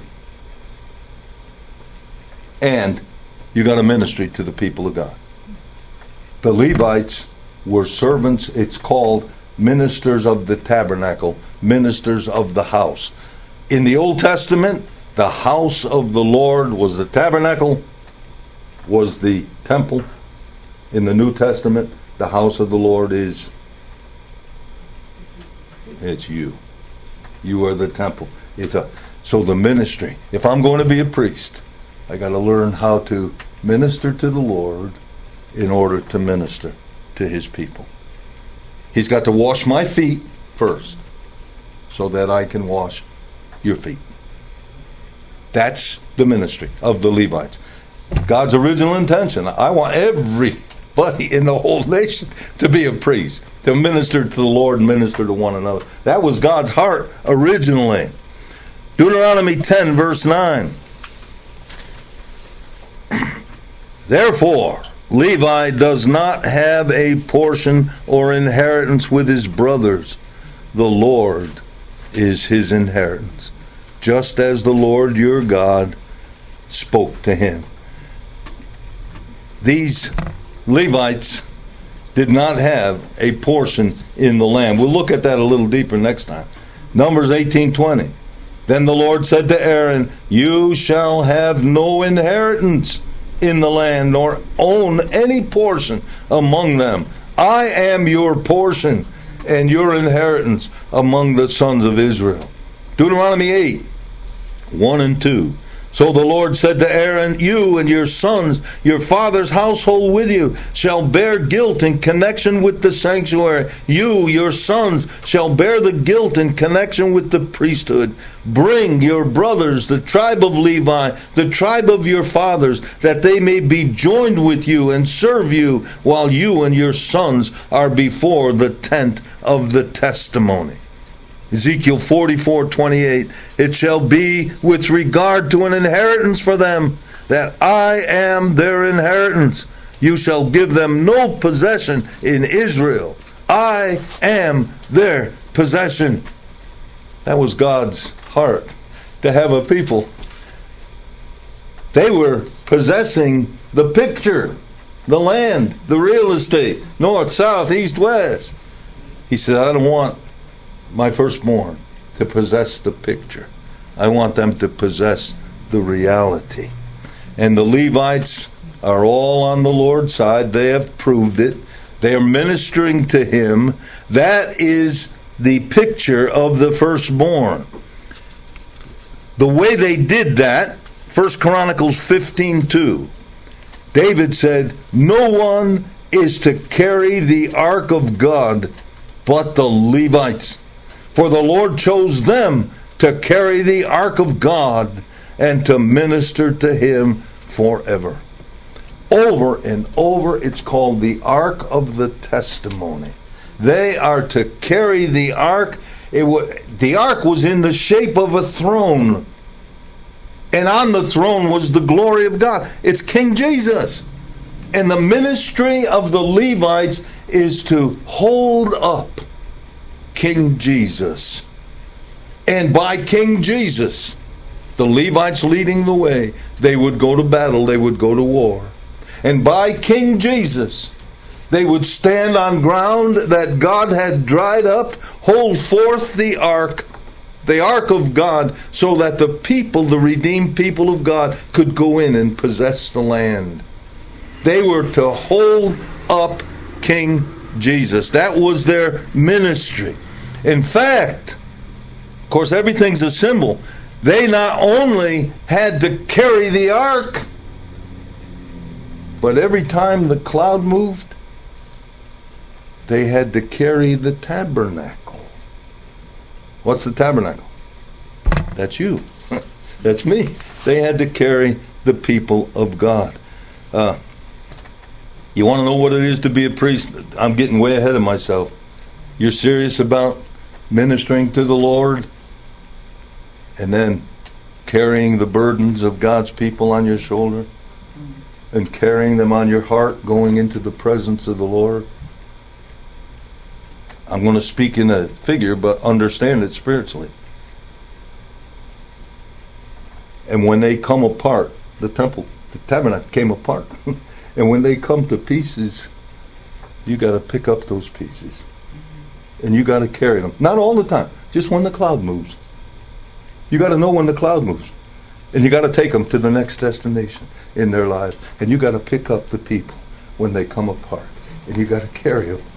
and you got a ministry to the people of God. The Levites were servants. It's called ministers of the tabernacle, ministers of the house. In the Old Testament, the house of the Lord was the tabernacle, was the temple. In the New Testament, the house of the Lord is, it's you. You are the temple. It's a, so the ministry, if I'm going to be a priest, I got to learn how to minister to the Lord in order to minister to his people. He's got to wash my feet first so that I can wash your feet. That's the ministry of the Levites. God's original intention. I want everybody in the whole nation to be a priest, to minister to the Lord and minister to one another. That was God's heart originally. Deuteronomy ten, verse nine. Therefore, Levi does not have a portion or inheritance with his brothers. The Lord is his inheritance, just as the Lord your God spoke to him. These Levites did not have a portion in the land. We'll look at that a little deeper next time. Numbers eighteen twenty. Then the Lord said to Aaron, you shall have no inheritance in the land, nor own any portion among them. I am your portion and your inheritance among the sons of Israel. Deuteronomy eight, one and two. So the Lord said to Aaron, you and your sons, your father's household with you, shall bear guilt in connection with the sanctuary. You, your sons, shall bear the guilt in connection with the priesthood. Bring your brothers, the tribe of Levi, the tribe of your fathers, that they may be joined with you and serve you while you and your sons are before the tent of the testimony. Ezekiel forty-four twenty-eight. It shall be with regard to an inheritance for them that I am their inheritance. You shall give them no possession in Israel. I am their possession. That was God's heart, to have a people. They were possessing the picture, the land, the real estate, north, south, east, west. He said, I don't want my firstborn to possess the picture. I want them to possess the reality. And the Levites are all on the Lord's side. They have proved it. They are ministering to him. That is the picture of the firstborn. The way they did that, First Chronicles fifteen two, David said, no one is to carry the ark of God but the Levites. For the Lord chose them to carry the ark of God and to minister to him forever. Over and over, it's called the Ark of the Testimony. They are to carry the ark. It was, the ark was in the shape of a throne. And on the throne was the glory of God. It's King Jesus. And the ministry of the Levites is to hold up King Jesus. And by King Jesus, the Levites leading the way. They would go to battle. They would go to war. And by King Jesus, they would stand on ground that God had dried up, hold forth the ark, the ark of God, so that the people, the redeemed people of God, could go in and possess the land. They were to hold up King Jesus. That was their ministry. In fact, of course, everything's a symbol. They not only had to carry the ark, but every time the cloud moved, they had to carry the tabernacle. What's the tabernacle? That's you. That's me. They had to carry the people of God. Uh, you want to know what it is to be a priest? I'm getting way ahead of myself. You're serious about ministering to the Lord and then carrying the burdens of God's people on your shoulder and carrying them on your heart going into the presence of the Lord. I'm going to speak in a figure, but understand it spiritually. And when they come apart, the temple, the tabernacle came apart. And when they come to pieces, you got to pick up those pieces. And you got to carry them. Not all the time, just when the cloud moves. You got to know when the cloud moves. And you got to take them to the next destination in their lives. And you got to pick up the people when they come apart. And you got to carry them.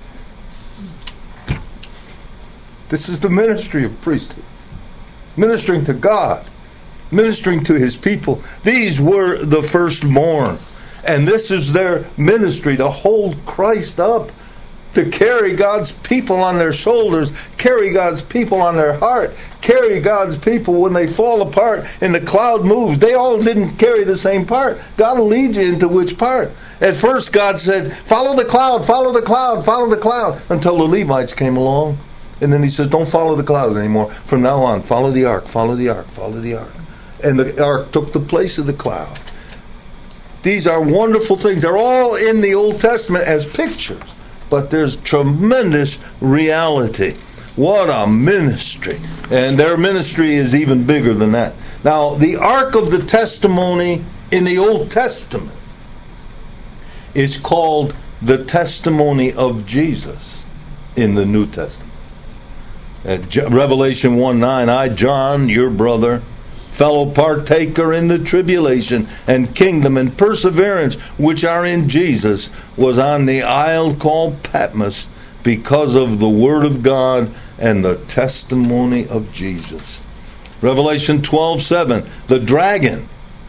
This is the ministry of priesthood. Ministering to God. Ministering to His people. These were the firstborn. And this is their ministry, to hold Christ up. To carry God's people on their shoulders, carry God's people on their heart, carry God's people when they fall apart and the cloud moves. They all didn't carry the same part. God will lead you into which part. At first God said, follow the cloud, follow the cloud, follow the cloud, until the Levites came along. And then He says, don't follow the cloud anymore. From now on, follow the ark, follow the ark, follow the ark. And the ark took the place of the cloud. These are wonderful things. They're all in the Old Testament as pictures. But there's tremendous reality. What a ministry. And their ministry is even bigger than that. Now, the Ark of the Testimony in the Old Testament is called the testimony of Jesus in the New Testament. At Revelation one nine, I, John, your brother, fellow partaker in the tribulation and kingdom and perseverance which are in Jesus, was on the isle called Patmos because of the word of God and the testimony of Jesus. Revelation twelve seven, the dragon,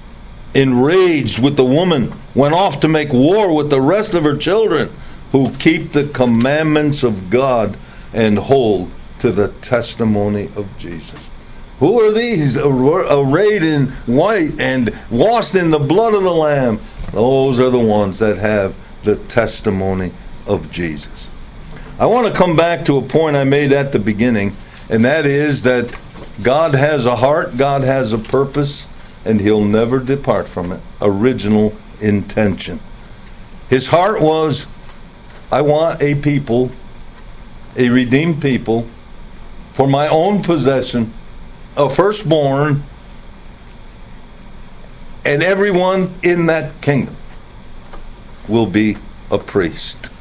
enraged with the woman, went off to make war with the rest of her children who keep the commandments of God and hold to the testimony of Jesus. Who are these arrayed in white and washed in the blood of the Lamb? Those are the ones that have the testimony of Jesus. I want to come back to a point I made at the beginning, and that is that God has a heart, God has a purpose, and He'll never depart from it. Original intention. His heart was, I want a people, a redeemed people, for my own possession, a firstborn, and everyone in that kingdom will be a priest.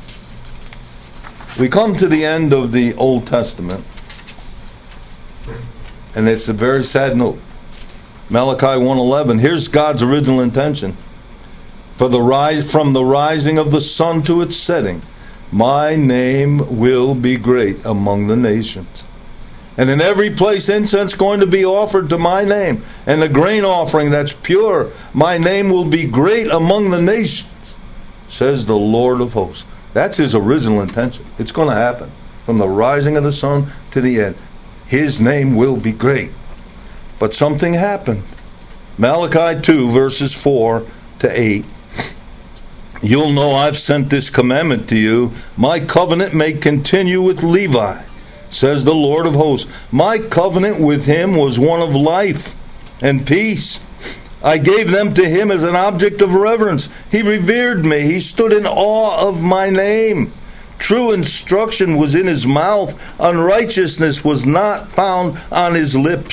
We come to the end of the Old Testament, and it's a very sad note. Malachi one eleven, here's God's original intention. For the rise, from the rising of the sun to its setting, my name will be great among the nations. And in every place incense going to be offered to my name, and a grain offering that's pure. My name will be great among the nations, says the Lord of hosts. That's His original intention. It's going to happen. From the rising of the sun to the end, His name will be great. But something happened. Malachi two, verses four to eight. You'll know I've sent this commandment to you. My covenant may continue with Levi, says the Lord of hosts. My covenant with him was one of life and peace. I gave them to him as an object of reverence. He revered me. He stood in awe of my name. True instruction was in his mouth. Unrighteousness was not found on his lips.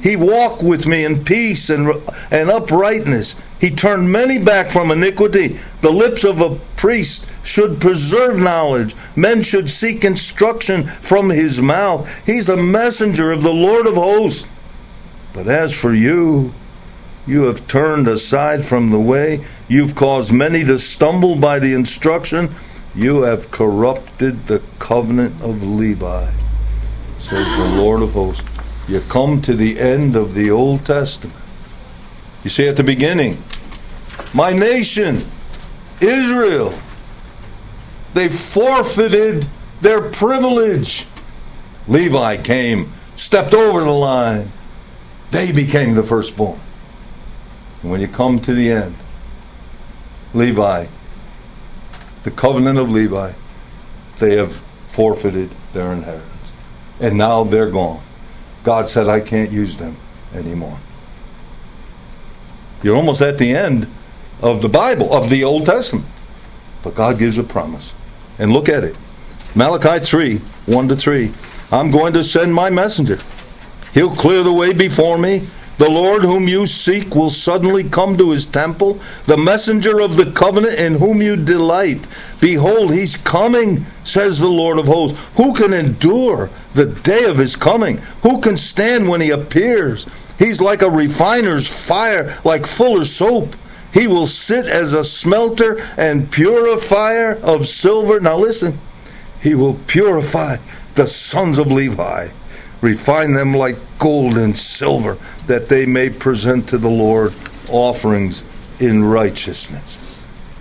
He walked with me in peace and, and uprightness. He turned many back from iniquity. The lips of a priest should preserve knowledge. Men should seek instruction from his mouth. He's a messenger of the Lord of hosts. But as for you, you have turned aside from the way. You've caused many to stumble by the instruction. You have corrupted the covenant of Levi, says the Lord of hosts. You come to the end of the Old Testament. You see at the beginning, my nation, Israel, they forfeited their privilege. Levi came, stepped over the line. They became the firstborn. And when you come to the end, Levi, the covenant of Levi, they have forfeited their inheritance. And now they're gone. God said, I can't use them anymore. You're almost at the end of the Bible, of the Old Testament. But God gives a promise. And look at it. Malachi three, one to three. I'm going to send my messenger. He'll clear the way before me. The Lord whom you seek will suddenly come to his temple. The messenger of the covenant in whom you delight. Behold, he's coming, says the Lord of hosts. Who can endure the day of his coming? Who can stand when he appears? He's like a refiner's fire, like fuller's soap. He will sit as a smelter and purifier of silver. Now listen, he will purify the sons of Levi, refine them like gold and silver, that they may present to the Lord offerings in righteousness.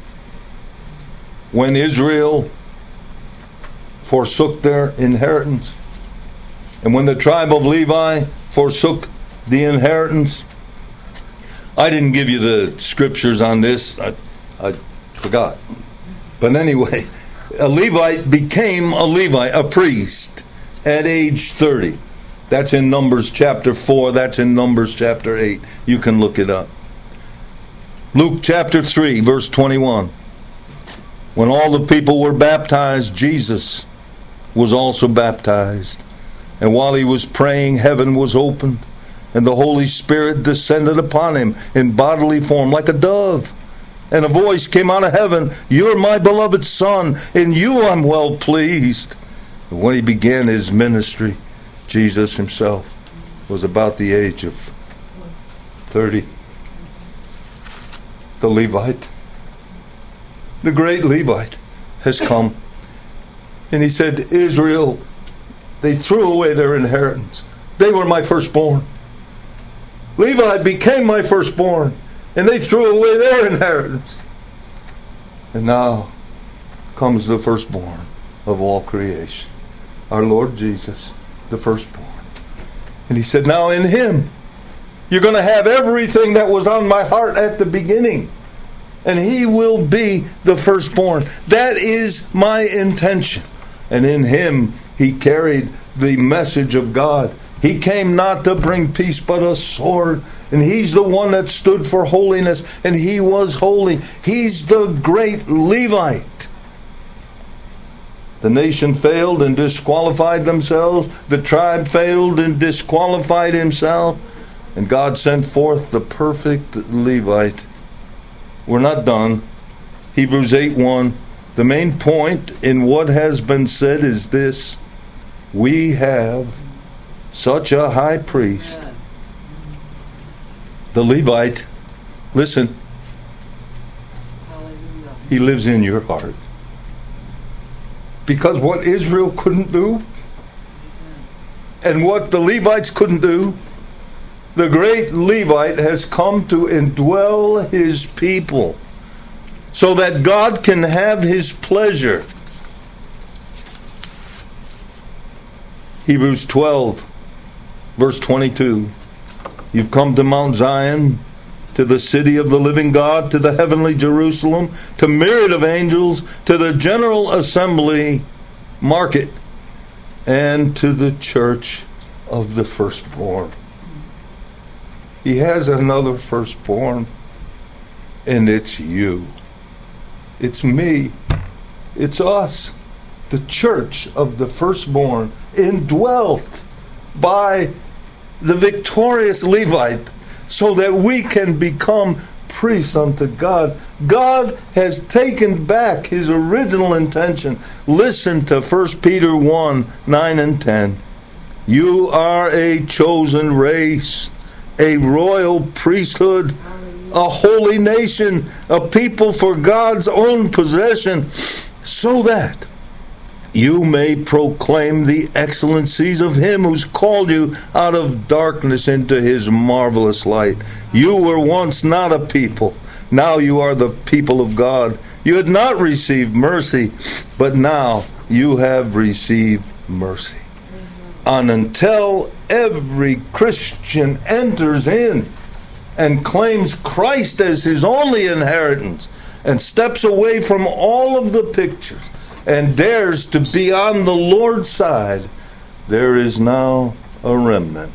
When Israel forsook their inheritance, and when the tribe of Levi forsook the inheritance, I didn't give you the scriptures on this. I, I forgot. But anyway, a Levite became a Levite, a priest, at age thirty. That's in Numbers chapter four. That's in Numbers chapter eight. You can look it up. Luke chapter three, verse twenty-one. When all the people were baptized, Jesus was also baptized. And while he was praying, heaven was opened, and the Holy Spirit descended upon him in bodily form like a dove. And a voice came out of heaven, "You're my beloved Son, in you I'm well pleased." And when he began his ministry, Jesus himself was about the age of thirty. The Levite, the great Levite, has come. And he said, Israel, they threw away their inheritance. They were my firstborn. Levi became my firstborn, and they threw away their inheritance. And now comes the firstborn of all creation, our Lord Jesus, the firstborn. And he said, now in him, you're going to have everything that was on my heart at the beginning. And he will be the firstborn. That is my intention. And in him, he carried the message of God. He came not to bring peace, but a sword. And he's the one that stood for holiness. And he was holy. He's the great Levite. The nation failed and disqualified themselves. The tribe failed and disqualified himself. And God sent forth the perfect Levite. We're not done. Hebrews eight one. The main point in what has been said is this. We have such a high priest. The Levite, listen, he lives in your heart. Because what Israel couldn't do, and what the Levites couldn't do, the great Levite has come to indwell his people so that God can have his pleasure. Hebrews twelve, verse twenty-two. You've come to Mount Zion, to the city of the living God, to the heavenly Jerusalem, to myriad of angels, to the general assembly market, and to the church of the firstborn. He has another firstborn, and it's you. It's me. It's us. The church of the firstborn, indwelt by the victorious Levite, so that we can become priests unto God. God has taken back his original intention. Listen to First Peter one, nine and ten. You are a chosen race, a royal priesthood, a holy nation, a people for God's own possession, so that you may proclaim the excellencies of him who's called you out of darkness into his marvelous light. You were once not a people. Now you are the people of God. You had not received mercy, but now you have received mercy. And until every Christian enters in and claims Christ as his only inheritance and steps away from all of the pictures and dares to be on the Lord's side, there is now a remnant,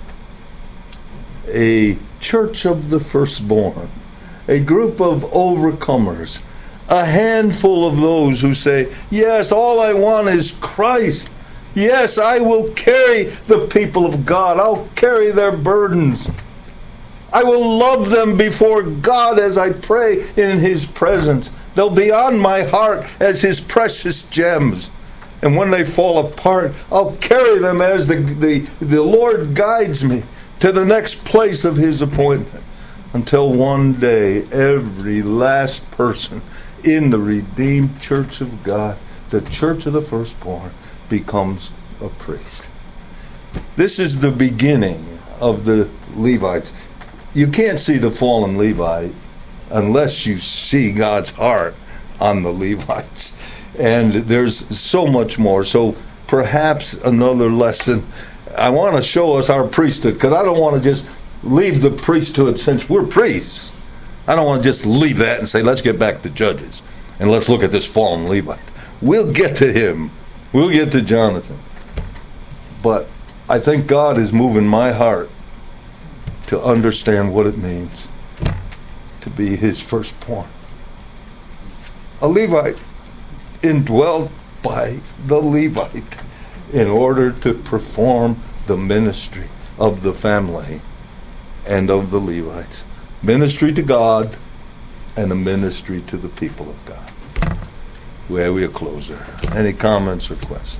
a church of the firstborn, a group of overcomers, a handful of those who say, yes, all I want is Christ. Yes, I will carry the people of God. I'll carry their burdens. I will love them before God as I pray in his presence. They'll be on my heart as his precious gems. And when they fall apart, I'll carry them as the, the, the Lord guides me to the next place of his appointment. Until one day, every last person in the redeemed church of God, the church of the firstborn, becomes a priest. This is the beginning of the Levites. You can't see the fallen Levite unless you see God's heart on the Levites. And there's so much more. So perhaps another lesson. I want to show us our priesthood, because I don't want to just leave the priesthood since we're priests. I don't want to just leave that and say, let's get back to Judges and let's look at this fallen Levite. We'll get to him. We'll get to Jonathan. But I think God is moving my heart to understand what it means to be his firstborn. A Levite indwelt by the Levite in order to perform the ministry of the family and of the Levites. Ministry to God and a ministry to the people of God. Where we a closer. Any comments or questions?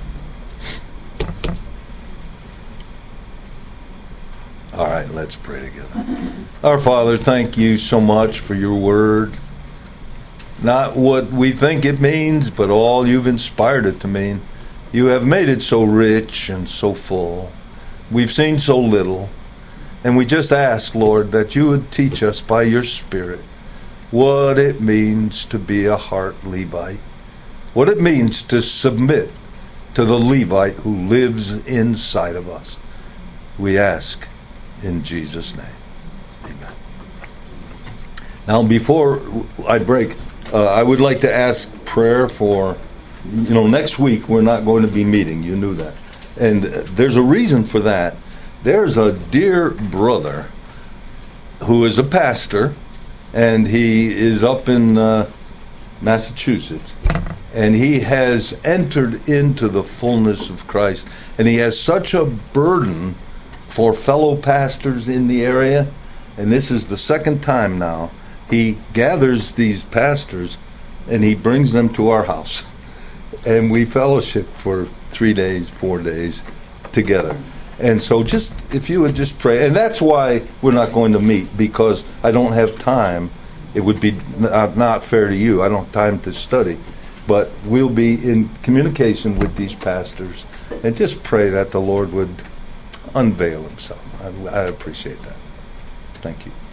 All right, let's pray together. Our Father, thank you so much for your word. Not what we think it means, but all you've inspired it to mean. You have made it so rich and so full. We've seen so little. And we just ask, Lord, that you would teach us by your Spirit what it means to be a heart Levite. What it means to submit to the Levite who lives inside of us. We ask in Jesus' name. Amen. Now, before I break, uh, I would like to ask prayer for, you know, next week we're not going to be meeting. You knew that. And there's a reason for that. There's a dear brother who is a pastor, and he is up in uh, Massachusetts. And he has entered into the fullness of Christ. And he has such a burden for fellow pastors in the area. And this is the second time now. He gathers these pastors and he brings them to our house. And we fellowship for three days, four days together. And so just, if you would just pray. And that's why we're not going to meet, because I don't have time. It would be not, not fair to you. I don't have time to study. But we'll be in communication with these pastors and just pray that the Lord would unveil himself. I, I appreciate that. Thank you.